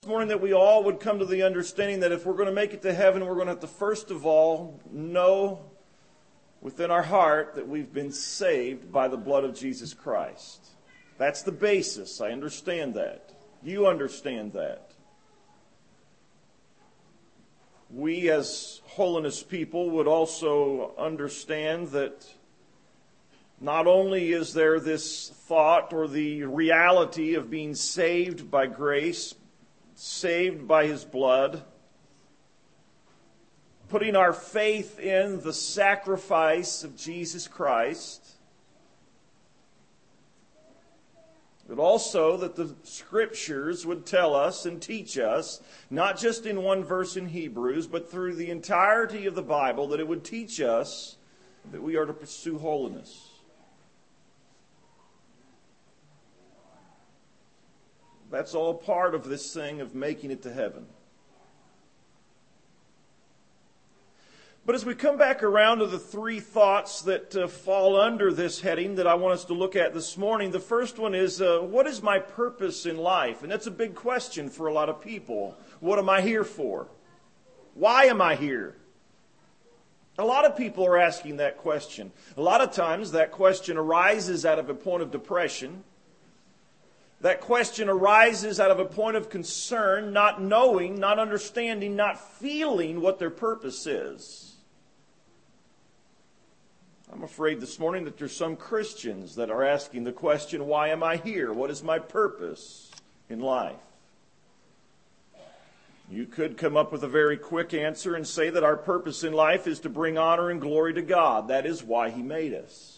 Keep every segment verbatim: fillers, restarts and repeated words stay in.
morning that we all would come to the understanding that if we're going to make it to heaven, we're going to have to first of all know within our heart that we've been saved by the blood of Jesus Christ. That's the basis. I understand that. You understand that. We as holiness people would also understand that not only is there this thought or the reality of being saved by grace, saved by His blood, putting our faith in the sacrifice of Jesus Christ, but also that the Scriptures would tell us and teach us, not just in one verse in Hebrews, but through the entirety of the Bible, that it would teach us that we are to pursue holiness. That's all part of this thing of making it to heaven. But as we come back around to the three thoughts that uh, fall under this heading that I want us to look at this morning, the first one is, uh, what is my purpose in life? And that's a big question for a lot of people. What am I here for? Why am I here? A lot of people are asking that question. A lot of times that question arises out of a point of depression. That question arises out of a point of concern, not knowing, not understanding, not feeling what their purpose is. I'm afraid this morning that there's some Christians that are asking the question, why am I here? What is my purpose in life? You could come up with a very quick answer and say that our purpose in life is to bring honor and glory to God. That is why He made us.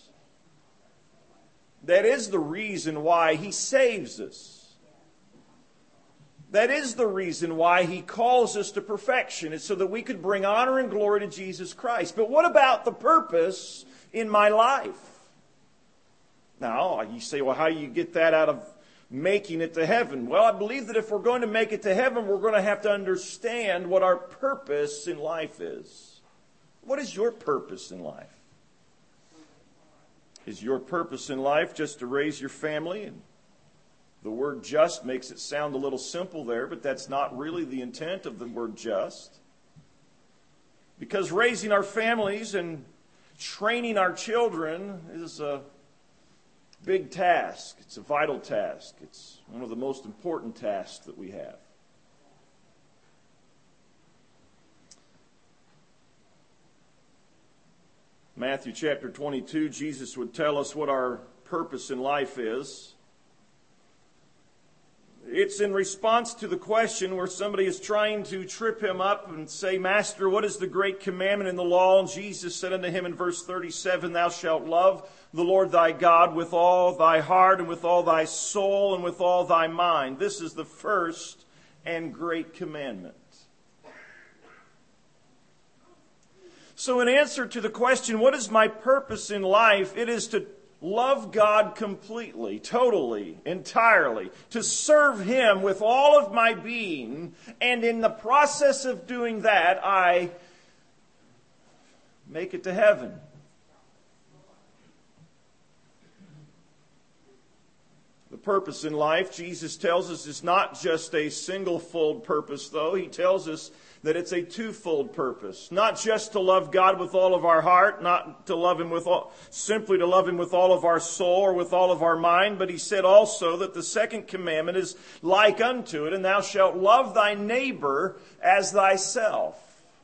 That is the reason why He saves us. That is the reason why He calls us to perfection. It's so that we could bring honor and glory to Jesus Christ. But what about the purpose in my life? Now, you say, well, how do you get that out of making it to heaven? Well, I believe that if we're going to make it to heaven, we're going to have to understand what our purpose in life is. What is your purpose in life? Is your purpose in life just to raise your family? And the word just makes it sound a little simple there, but that's not really the intent of the word just. Because raising our families and training our children is a big task. It's a vital task. It's one of the most important tasks that we have. Matthew chapter twenty-two, Jesus would tell us what our purpose in life is. It's in response to the question where somebody is trying to trip Him up and say, Master, what is the great commandment in the law? And Jesus said unto him in verse thirty-seven, Thou shalt love the Lord thy God with all thy heart and with all thy soul and with all thy mind. This is the first and great commandment. So in answer to the question, what is my purpose in life? It is to love God completely, totally, entirely, to serve Him with all of my being, and in the process of doing that, I make it to heaven. The purpose in life, Jesus tells us, is not just a single-fold purpose, though. He tells us that it's a twofold purpose. Not just to love God with all of our heart, not to love Him with all, simply to love Him with all of our soul or with all of our mind, but He said also that the second commandment is like unto it, and thou shalt love thy neighbor as thyself.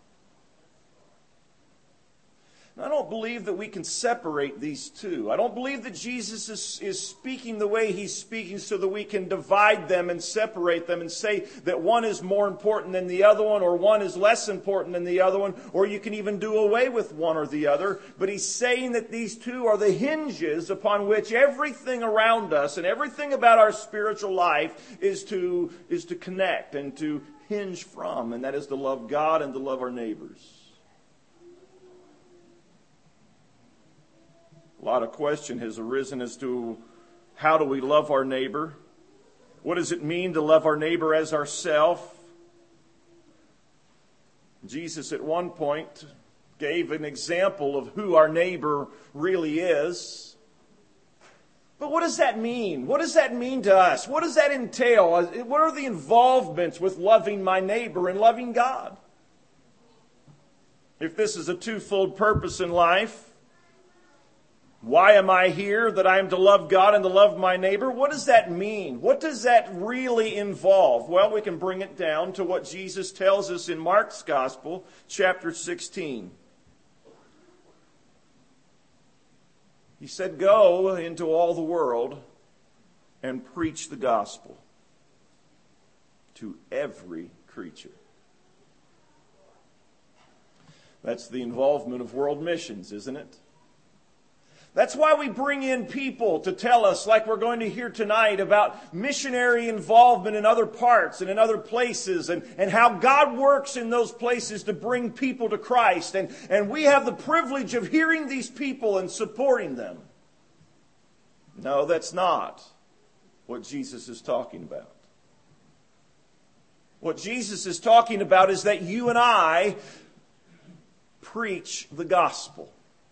I don't believe that we can separate these two. I don't believe that Jesus is, is speaking the way He's speaking so that we can divide them and separate them and say that one is more important than the other one or one is less important than the other one, or you can even do away with one or the other. But He's saying that these two are the hinges upon which everything around us and everything about our spiritual life is to, is to connect and to hinge from, and that is to love God and to love our neighbors. A lot of question has arisen as to how do we love our neighbor? What does it mean to love our neighbor as ourself? Jesus at one point gave an example of who our neighbor really is. But what does that mean? What does that mean to us? What does that entail? What are the involvements with loving my neighbor and loving God? If this is a twofold purpose in life, why am I here? That I am to love God and to love my neighbor? What does that mean? What does that really involve? Well, we can bring it down to what Jesus tells us in Mark's Gospel, chapter sixteen. He said, "Go into all the world and preach the gospel to every creature." That's the involvement of world missions, isn't it? That's why we bring in people to tell us, like we're going to hear tonight, about missionary involvement in other parts and in other places, and, and how God works in those places to bring people to Christ. And, and we have the privilege of hearing these people and supporting them. No, that's not what Jesus is talking about. What Jesus is talking about is that you and I preach the gospel.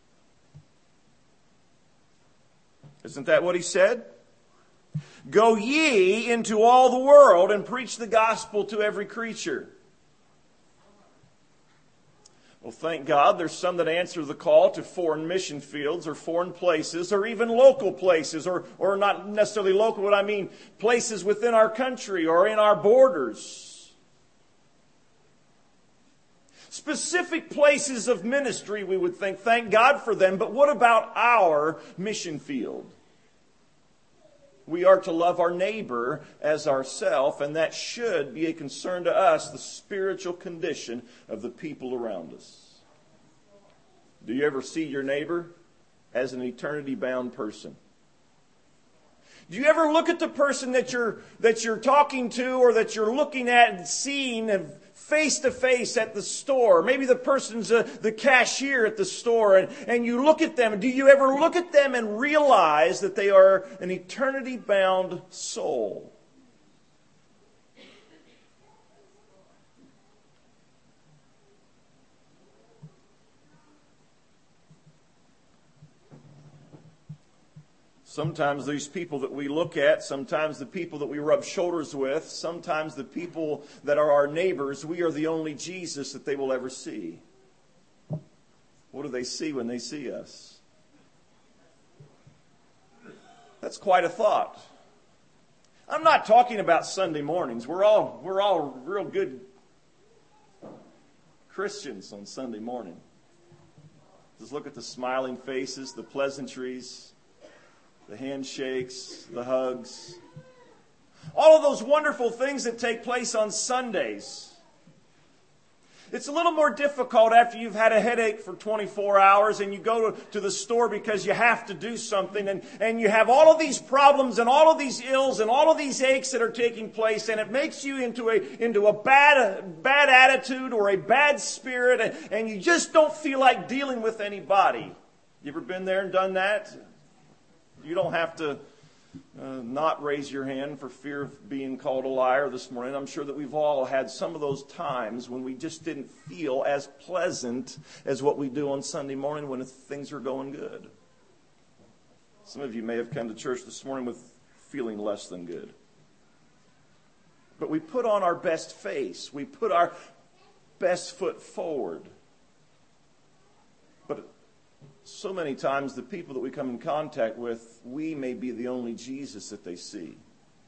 Isn't that what he said? Go ye into all the world and preach the gospel to every creature. Well, thank God there's some that answer the call to foreign mission fields or foreign places or even local places, or, or not necessarily local, but I mean places within our country or in our borders. Specific places of ministry, we would think, thank God for them, but what about our mission field? We are to love our neighbor as ourselves, and that should be a concern to us, the spiritual condition of the people around us. Do you ever see your neighbor as an eternity-bound person? Do you ever look at the person that you're that you're talking to or that you're looking at and seeing and face to face at the store? Maybe the person's uh, the cashier at the store, and, and you look at them. Do you ever look at them and realize that they are an eternity-bound soul? Sometimes these people that we look at, sometimes the people that we rub shoulders with, sometimes the people that are our neighbors, we are the only Jesus that they will ever see. What do they see when they see us? That's quite a thought. I'm not talking about Sunday mornings. We're all, we're all real good Christians on Sunday morning. Just look at the smiling faces, the pleasantries, the handshakes, the hugs. All of those wonderful things that take place on Sundays. It's a little more difficult after you've had a headache for twenty-four hours and you go to, to the store because you have to do something, and, and you have all of these problems and all of these ills and all of these aches that are taking place, and it makes you into a into a bad bad attitude or a bad spirit, and, and you just don't feel like dealing with anybody. You ever been there and done that? You don't have to uh, not raise your hand for fear of being called a liar this morning. I'm sure that we've all had some of those times when we just didn't feel as pleasant as what we do on Sunday morning when things are going good. Some of you may have come to church this morning with feeling less than good. But we put on our best face. We put our best foot forward. But so many times the people that we come in contact with, we may be the only Jesus that they see.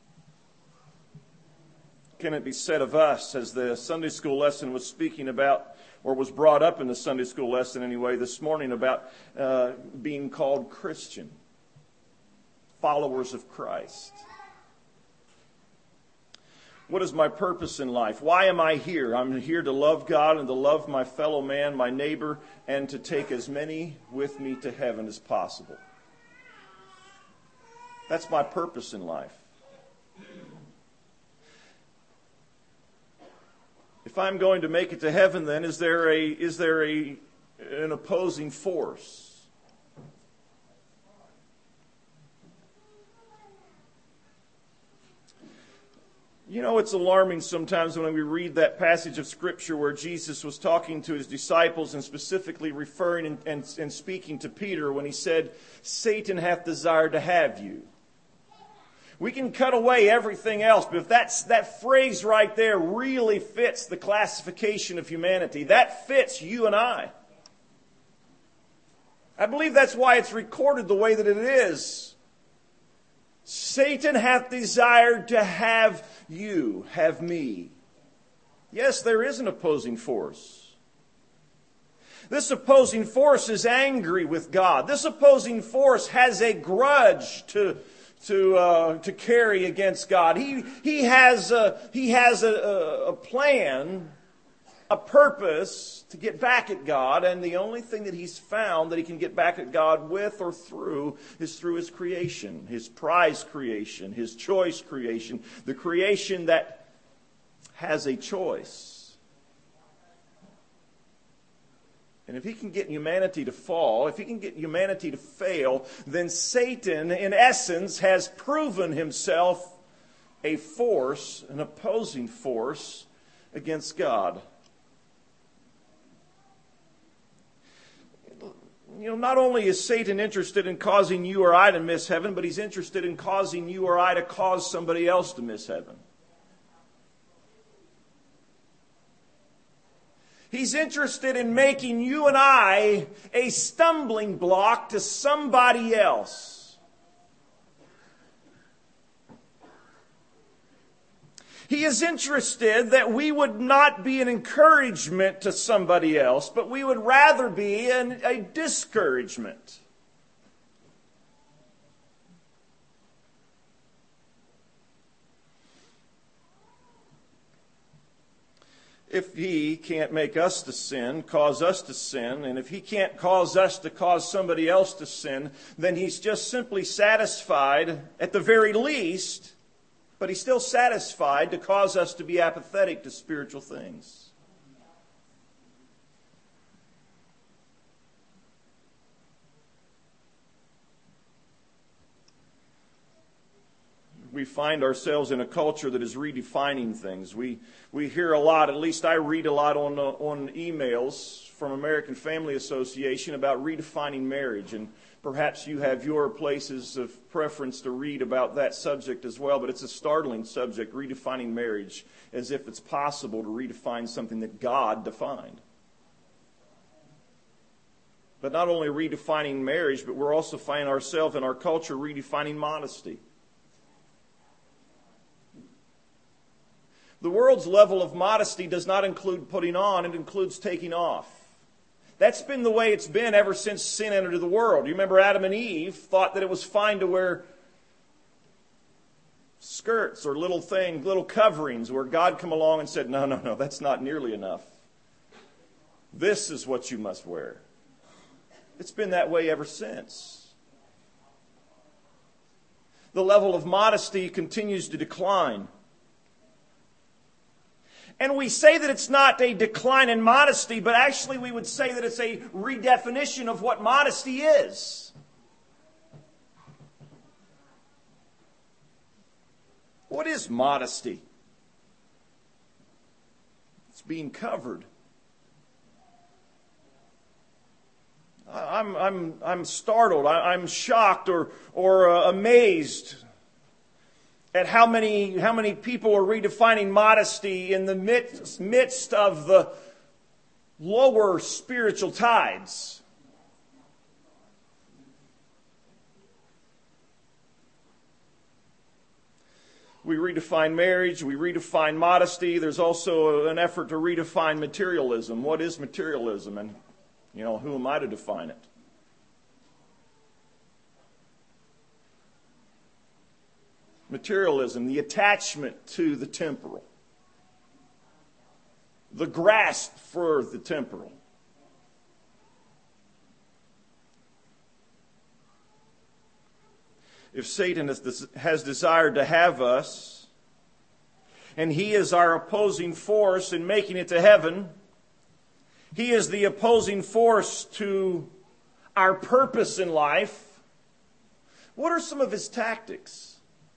Can it be said of us, as the Sunday school lesson was speaking about, or was brought up in the Sunday school lesson anyway this morning, about uh, being called Christian, followers of Christ? What is my purpose in life? Why am I here? I'm here to love God and to love my fellow man, my neighbor, and to take as many with me to heaven as possible. That's my purpose in life. If I'm going to make it to heaven, then is there a is there a an opposing force? You know, it's alarming sometimes when we read that passage of Scripture where Jesus was talking to his disciples and specifically referring and, and, and speaking to Peter when he said, Satan hath desired to have you. We can cut away everything else, but if that's, that phrase right there really fits the classification of humanity, that fits you and I. I believe that's why it's recorded the way that it is. Satan hath desired to have you, have me. Yes, there is an opposing force. This opposing force is angry with God. This opposing force has a grudge to to uh, to carry against God. He he has a, he has a, a plan, a purpose to get back at God, and the only thing that he's found that he can get back at God with or through is through his creation, his prize creation, his choice creation, the creation that has a choice. And if he can get humanity to fall, if he can get humanity to fail, then Satan, in essence, has proven himself a force, an opposing force against God. You know, not only is Satan interested in causing you or I to miss heaven, but he's interested in causing you or I to cause somebody else to miss heaven. He's interested in making you and I a stumbling block to somebody else. He is interested that we would not be an encouragement to somebody else, but we would rather be an, a discouragement. If he can't make us to sin, cause us to sin, and if he can't cause us to cause somebody else to sin, then he's just simply satisfied, at the very least, but he's still satisfied to cause us to be apathetic to spiritual things. We find ourselves in a culture that is redefining things. We we hear a lot, at least I read a lot on uh, on emails from American Family Association about redefining marriage, and perhaps you have your places of preference to read about that subject as well, but it's a startling subject, redefining marriage, as if it's possible to redefine something that God defined. But not only redefining marriage, but we're also finding ourselves in our culture redefining modesty. The world's level of modesty does not include putting on, it includes taking off. That's been the way it's been ever since sin entered the world. You remember Adam and Eve thought that it was fine to wear skirts or little things, little coverings, where God come along and said, no, no, no, that's not nearly enough. This is what you must wear. It's been that way ever since. The level of modesty continues to decline. And we say that it's not a decline in modesty, but actually we would say that it's a redefinition of what modesty is. What is modesty? It's being covered. I'm, I'm, I'm startled, I'm shocked or, or uh, amazed at how many how many people are redefining modesty in the midst, midst of the lower spiritual tides. We redefine marriage, we redefine modesty. There's also an effort to redefine materialism. What is materialism? And, you know, who am I to define it? Materialism, the attachment to the temporal, the grasp for the temporal. If Satan has desired to have us, and he is our opposing force in making it to heaven, he is the opposing force to our purpose in life, what are some of his tactics?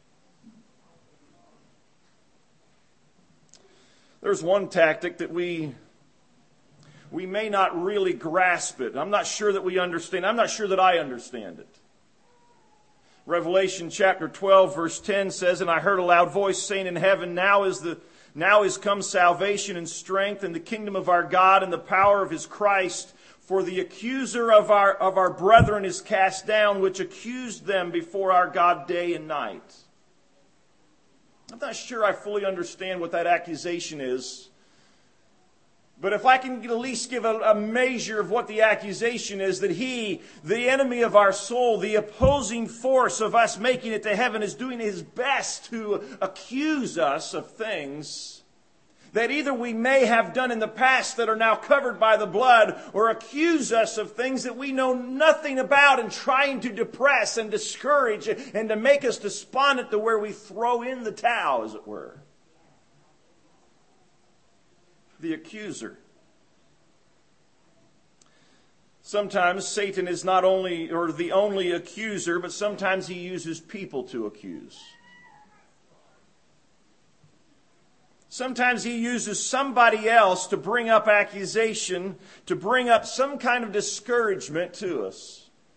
There's one tactic that we we may not really grasp it. I'm not sure that we understand. I'm not sure that I understand it. Revelation chapter twelve verse ten says, "And I heard a loud voice saying in heaven, Now is the now is come salvation and strength and the kingdom of our God and the power of his Christ. For the accuser of our of our brethren is cast down, which accused them before our God day and night." I'm not sure I fully understand what that accusation is. But if I can at least give a, a measure of what the accusation is, that he, the enemy of our soul, the opposing force of us making it to heaven, is doing his best to accuse us of things that either we may have done in the past that are now covered by the blood, or accuse us of things that we know nothing about, and trying to depress and discourage and to make us despondent to where we throw in the towel, as it were. The accuser. Sometimes Satan is not only or the only accuser, but sometimes he uses people to accuse. Sometimes he uses somebody else to bring up accusation, to bring up some kind of discouragement to us.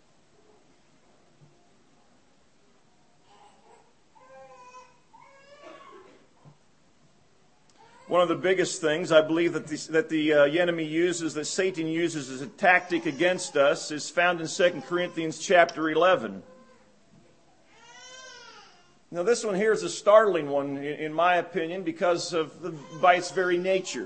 One of the biggest things I believe that the, that the uh, enemy uses, that Satan uses as a tactic against us, is found in Second Corinthians chapter eleven. Now this one here is a startling one, in my opinion, because of the, by its very nature.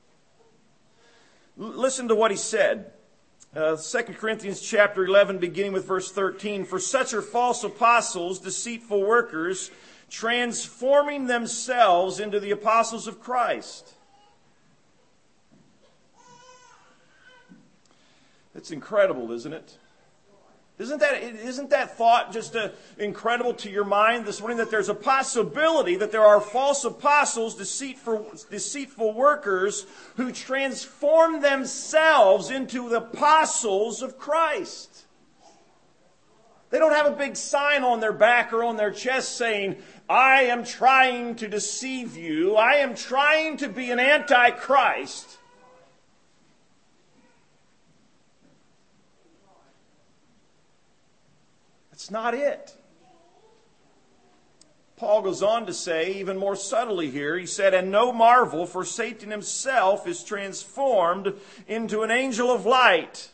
L- listen to what he said. Uh, Second Corinthians chapter eleven, beginning with verse thirteen. "For such are false apostles, deceitful workers, transforming themselves into the apostles of Christ." It's incredible, isn't it? Isn't that, isn't that thought just uh, incredible to your mind this morning, that there's a possibility that there are false apostles, deceitful, deceitful workers, who transform themselves into the apostles of Christ? They don't have a big sign on their back or on their chest saying, "I am trying to deceive you. I am trying to be an antichrist." That's not it. Paul goes on to say, even more subtly here, he said, "And no marvel, for Satan himself is transformed into an angel of light."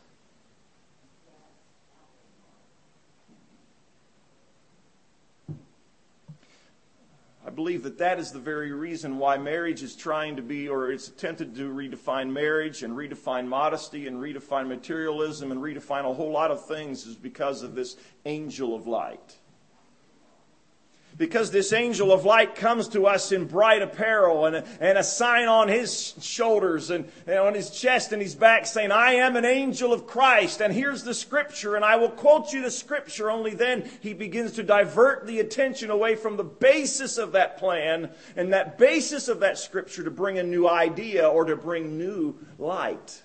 I believe that that is the very reason why marriage is trying to be, or it's attempted to redefine marriage and redefine modesty and redefine materialism and redefine a whole lot of things, is because of this angel of light. Because this angel of light comes to us in bright apparel and a, and a sign on his shoulders and, and on his chest and his back saying, "I am an angel of Christ, and here's the scripture, and I will quote you the scripture." Only then he begins to divert the attention away from the basis of that plan and that basis of that scripture to bring a new idea or to bring new light.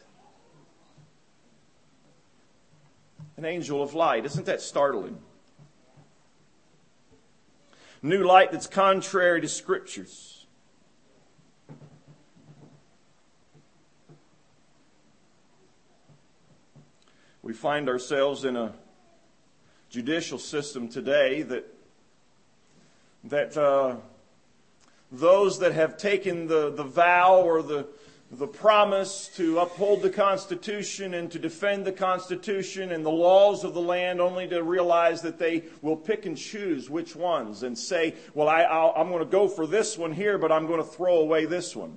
An angel of light. Isn't that startling? New light that's contrary to scriptures. We find ourselves in a judicial system today that that uh, those that have taken the, the vow or the the promise to uphold the Constitution and to defend the Constitution and the laws of the land, only to realize that they will pick and choose which ones and say, "Well, I, I'll, I'm going to go for this one here, but I'm going to throw away this one."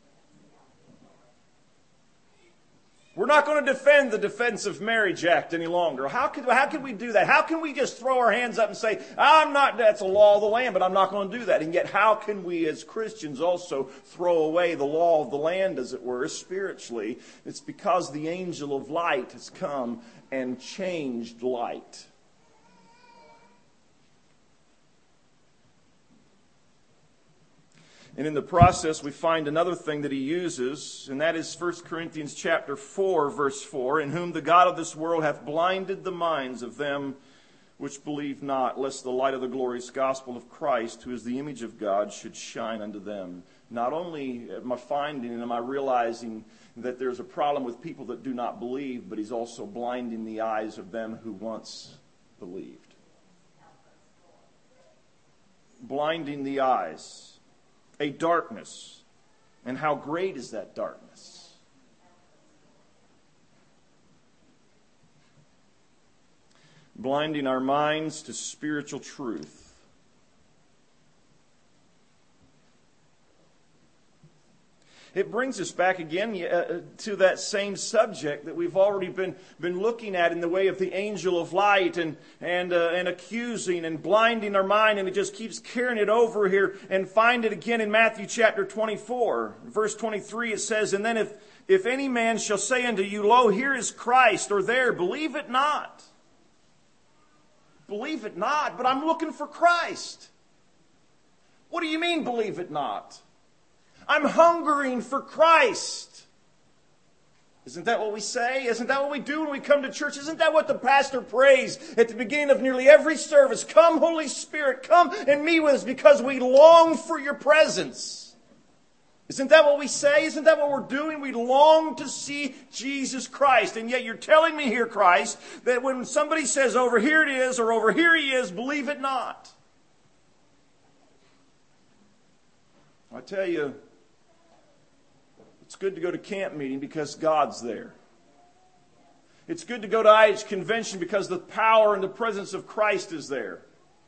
We're not going to defend the Defense of Marriage Act any longer. How can, how can we do that? How can we just throw our hands up and say, "I'm not, that's a law of the land, but I'm not going to do that"? And yet, how can we as Christians also throw away the law of the land, as it were, spiritually? It's because the angel of light has come and changed light. And in the process, we find another thing that he uses, and that is First Corinthians chapter four, verse four, "In whom the God of this world hath blinded the minds of them which believe not, lest the light of the glorious gospel of Christ, who is the image of God, should shine unto them." Not only am I finding and am I realizing that there's a problem with people that do not believe, but he's also blinding the eyes of them who once believed. blinding the eyes, a darkness. And how great is that darkness? Blinding our minds to spiritual truth. It brings us back again to that same subject that we've already been, been looking at in the way of the angel of light and, and, uh, and accusing and blinding our mind. And it just keeps carrying it over here, and find it again in Matthew chapter twenty-four. Verse twenty-three, it says, "And then if, if any man shall say unto you, Lo, here is Christ, or there, believe it not." Believe it not, but I'm looking for Christ. What do you mean, believe it not? I'm hungering for Christ. Isn't that what we say? Isn't that what we do when we come to church? Isn't that what the pastor prays at the beginning of nearly every service? Come, Holy Spirit, come and meet with us because we long for your presence. Isn't that what we say? Isn't that what we're doing? We long to see Jesus Christ. And yet you're telling me here, Christ, that when somebody says, over here it is, or over here he is, believe it not. I tell you, it's good to go to camp meeting because God's there. It's good to go to I H convention because the power and the presence of Christ is there.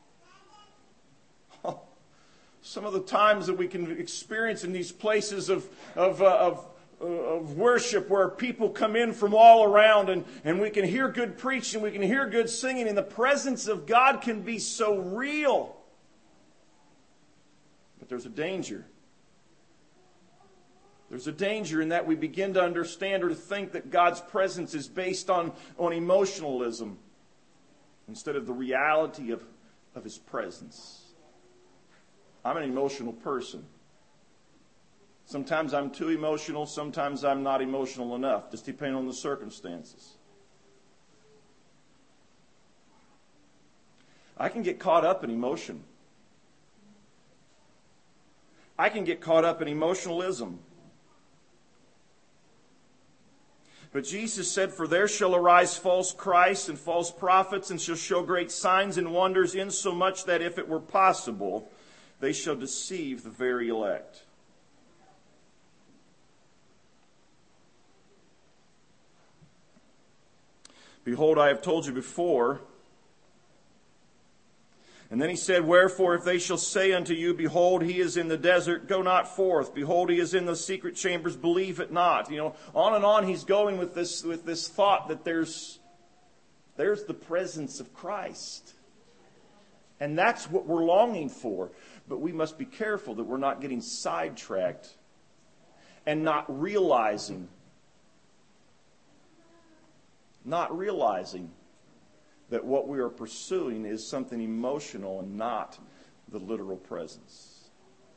Oh, some of the times that we can experience in these places of, of, uh, of, uh, of worship where people come in from all around and, and we can hear good preaching, we can hear good singing, and the presence of God can be so real. But there's a danger. There's a danger in that we begin to understand or to think that God's presence is based on, on emotionalism instead of the reality of, of His presence. I'm an emotional person. Sometimes I'm too emotional, sometimes I'm not emotional enough, just depending on the circumstances. I can get caught up in emotion. I can get caught up in emotionalism. But Jesus said, "For there shall arise false Christs and false prophets, and shall show great signs and wonders, insomuch that if it were possible, they shall deceive the very elect." "Behold, I have told you before." And then he said, "Wherefore, if they shall say unto you, Behold, he is in the desert, go not forth. Behold, he is in the secret chambers, believe it not." You know, on and on he's going with this, with this thought that there's, there's the presence of Christ. And that's what we're longing for. But we must be careful that we're not getting sidetracked and not realizing, not realizing that what we are pursuing is something emotional and not the literal presence.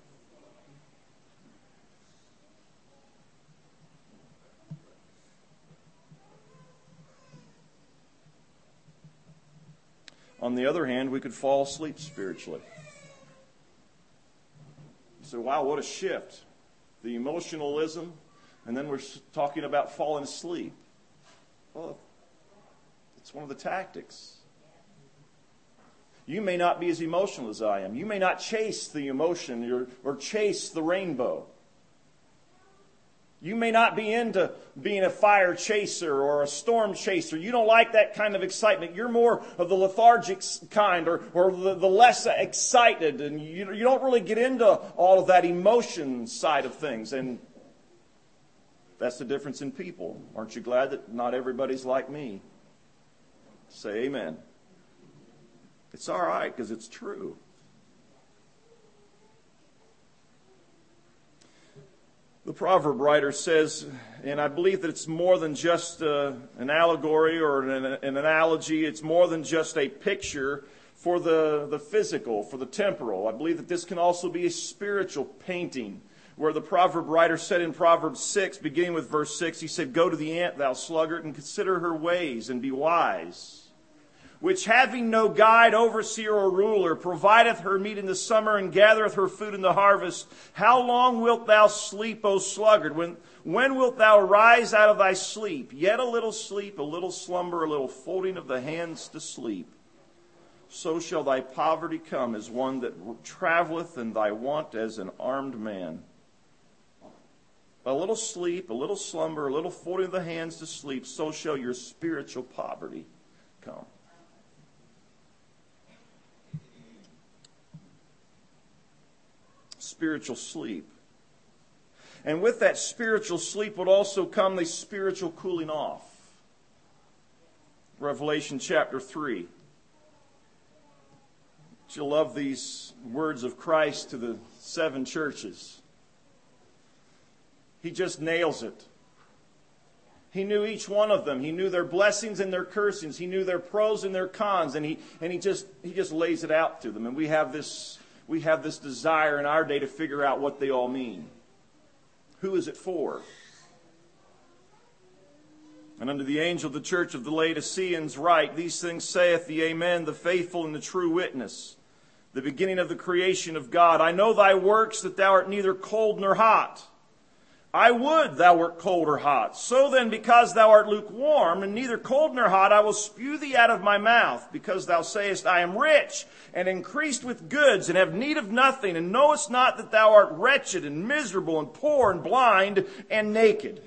On the other hand, we could fall asleep spiritually. You say, wow, what a shift. The emotionalism, and then we're talking about falling asleep. Well, it's one of the tactics. You may not be as emotional as I am. You may not chase the emotion or, or chase the rainbow. You may not be into being a fire chaser or a storm chaser. You don't like that kind of excitement. You're more of the lethargic kind or, or the, the less excited. And you, you don't really get into all of that emotion side of things. And that's the difference in people. Aren't you glad that not everybody's like me? Say amen. It's all right because it's true. The proverb writer says, and I believe that it's more than just uh, an allegory or an, an analogy. It's more than just a picture for the, the physical, for the temporal. I believe that this can also be a spiritual painting, where the proverb writer said in Proverbs six, beginning with verse six, he said, "Go to the ant, thou sluggard, and consider her ways, and be wise. Which having no guide, overseer, or ruler, provideth her meat in the summer, and gathereth her food in the harvest. How long wilt thou sleep, O sluggard? When, when wilt thou arise out of thy sleep? Yet a little sleep, a little slumber, a little folding of the hands to sleep. so shall thy poverty come as one that traveleth, and thy want as an armed man. A little sleep, a little slumber, a little folding of the hands to sleep, so shall your spiritual poverty come. Spiritual sleep. And with that spiritual sleep would also come the spiritual cooling off. Revelation chapter three. You'll love these words of Christ to the seven churches. He just nails it. He knew each one of them. He knew their blessings and their cursings. He knew their pros and their cons, and he and he just he just lays it out to them. And we have this we have this desire in our day to figure out what they all mean. Who is it for? And unto the angel of the church of the Laodiceans write, these things saith the Amen, the faithful and the true witness, the beginning of the creation of God. I know thy works, that thou art neither cold nor hot. I would thou wert cold or hot. So then, because thou art lukewarm, and neither cold nor hot, I will spew thee out of my mouth, because thou sayest, I am rich, and increased with goods, and have need of nothing, and knowest not that thou art wretched, and miserable, and poor, and blind, and naked.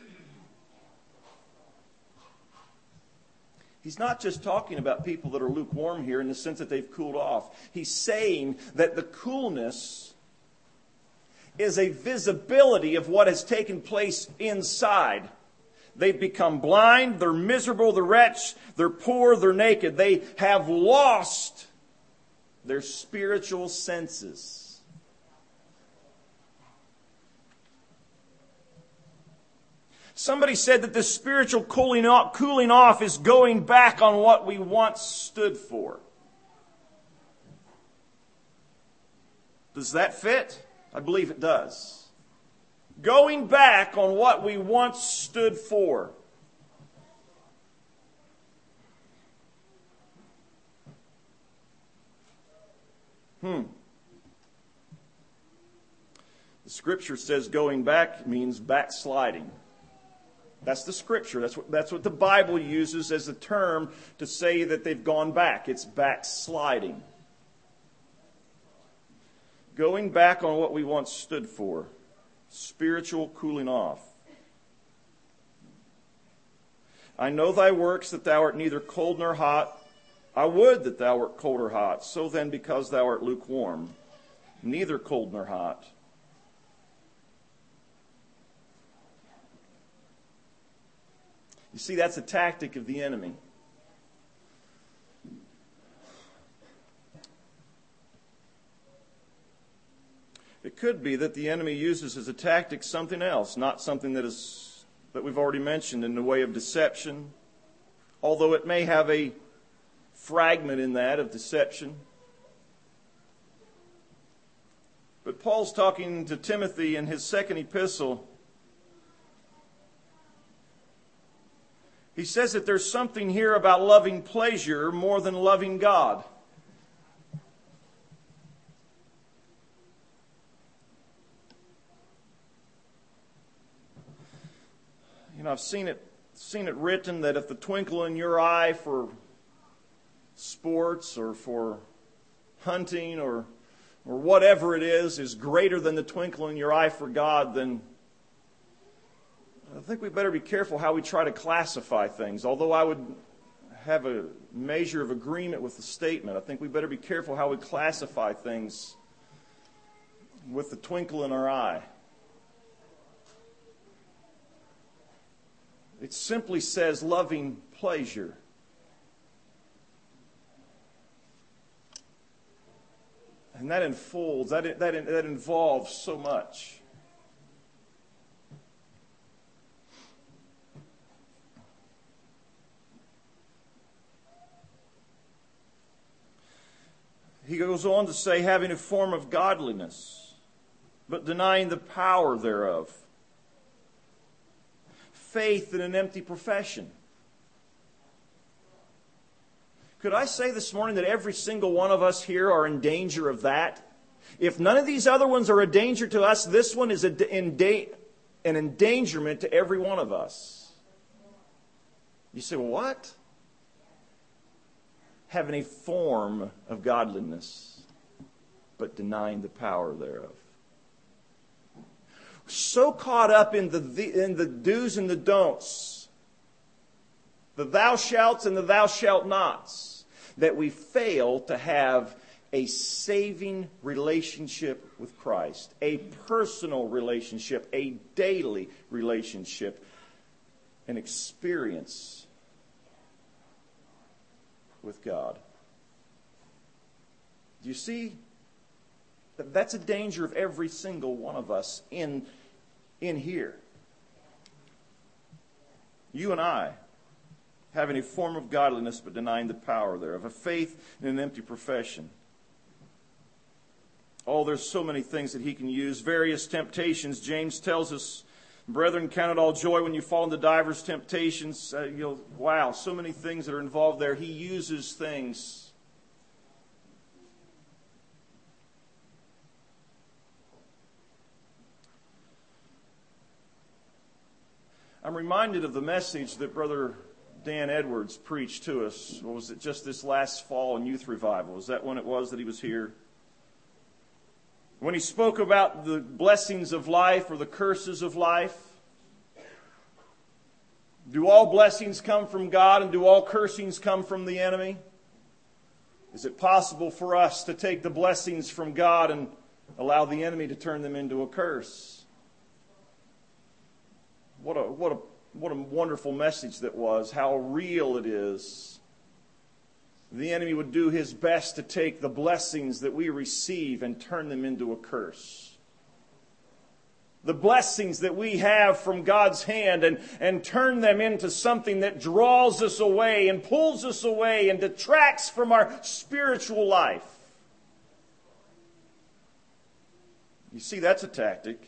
He's not just talking about people that are lukewarm here in the sense that they've cooled off. He's saying that the coolness is a visibility of what has taken place inside. They've become blind, they're miserable, they're wretched, they're poor, they're naked. They have lost their spiritual senses. Somebody said that this spiritual cooling off, cooling off is going back on what we once stood for. Does that fit? I believe it does. Going back on what we once stood for. Hmm. The Scripture says going back means backsliding. That's the Scripture. That's what, that's what the Bible uses as a term to say that they've gone back. It's backsliding. Going back on what we once stood for. Spiritual cooling off. I know thy works, that thou art neither cold nor hot. I would that thou wert cold or hot. So then, because thou art lukewarm, neither cold nor hot. You see, that's a tactic of the enemy. It could be that the enemy uses as a tactic something else, not something that is that we've already mentioned in the way of deception, although it may have a fragment in that of deception. But Paul's talking to Timothy in his second epistle. He says that there's something here about loving pleasure more than loving God. You know, I've seen it seen it written that if the twinkle in your eye for sports or for hunting or or whatever it is is greater than the twinkle in your eye for God, then I think we better be careful how we try to classify things. Although I would have a measure of agreement with the statement, I think we better be careful how we classify things with the twinkle in our eye. It simply says loving pleasure. And that unfolds, that, that, that involves so much. He goes on to say, having a form of godliness, but denying the power thereof. Faith in an empty profession. Could I say this morning that every single one of us here are in danger of that? If none of these other ones are a danger to us, this one is a, in da- an endangerment to every one of us. You say, well, what? having a form of godliness, but denying the power thereof. So caught up in the, in the do's and the don'ts, the thou shalts and the thou shalt nots, that we fail to have a saving relationship with Christ, a personal relationship, a daily relationship, an experience with God. Do you see? That's a danger of every single one of us in, in here. You and I, having a form of godliness but denying the power thereof, a faith in an empty profession. Oh, there's so many things that he can use. Various temptations. James tells us, brethren, count it all joy when you fall into divers temptations. Uh, you know, wow, so many things that are involved there. He uses things. I'm reminded of the message that Brother Dan Edwards preached to us. What was it, just this last fall in Youth Revival? Was that when it was that he was here? When he spoke about the blessings of life or the curses of life. Do all blessings come from God and do all cursings come from the enemy? Is it possible for us to take the blessings from God and allow the enemy to turn them into a curse? What a what a what a wonderful message that was, how real it is. The enemy would do his best to take the blessings that we receive and turn them into a curse. The blessings that we have from God's hand and, and turn them into something that draws us away and pulls us away and detracts from our spiritual life. You see, that's a tactic.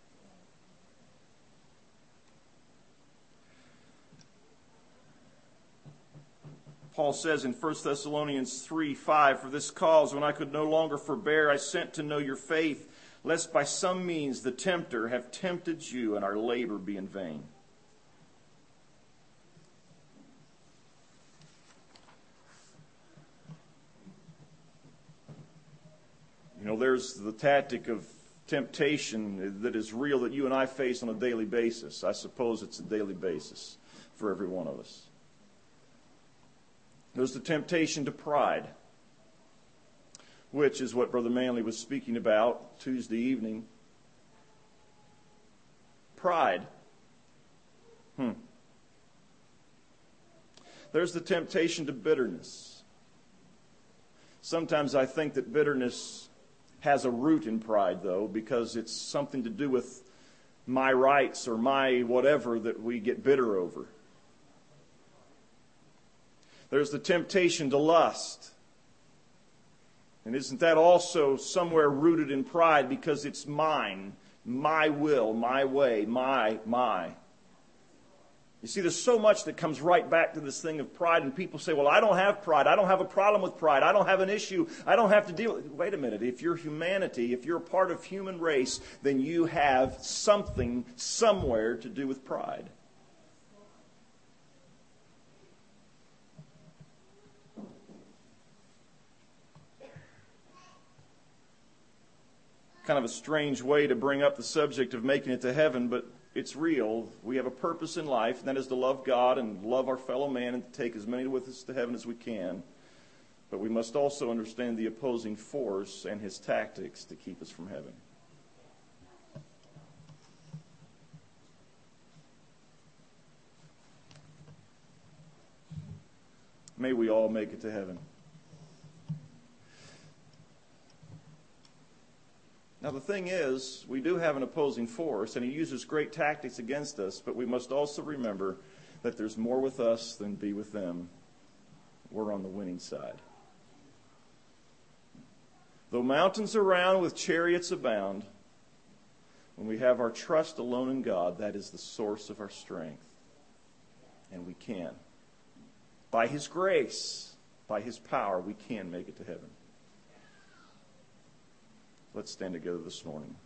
Paul says in First Thessalonians three five, for this cause, when I could no longer forbear, I sent to know your faith, lest by some means the tempter have tempted you and our labor be in vain. You know, there's the tactic of temptation that is real that you and I face on a daily basis. I suppose it's a daily basis for every one of us. There's the temptation to pride, which is what Brother Manley was speaking about Tuesday evening. Pride. Hmm. There's the temptation to bitterness. Sometimes I think that bitterness has a root in pride, though, because it's something to do with my rights or my whatever that we get bitter over. There's the temptation to lust. And isn't that also somewhere rooted in pride because it's mine, my will, my way, my, my. You see, there's so much that comes right back to this thing of pride, and people say, well, I don't have pride. I don't have a problem with pride. I don't have an issue. I don't have to deal with it. Wait a minute. If you're humanity, if you're a part of human race, then you have something somewhere to do with pride. Kind of a strange way to bring up the subject of making it to heaven, but it's real. We have a purpose in life, and that is to love God and love our fellow man and to take as many with us to heaven as we can. But we must also understand the opposing force and his tactics to keep us from heaven. May we all make it to heaven. Now the thing is, we do have an opposing force, and he uses great tactics against us, but we must also remember that there's more with us than be with them. We're on the winning side. Though mountains around with chariots abound, when we have our trust alone in God, that is the source of our strength. And we can. By his grace, by his power, we can make it to heaven. Let's stand together this morning.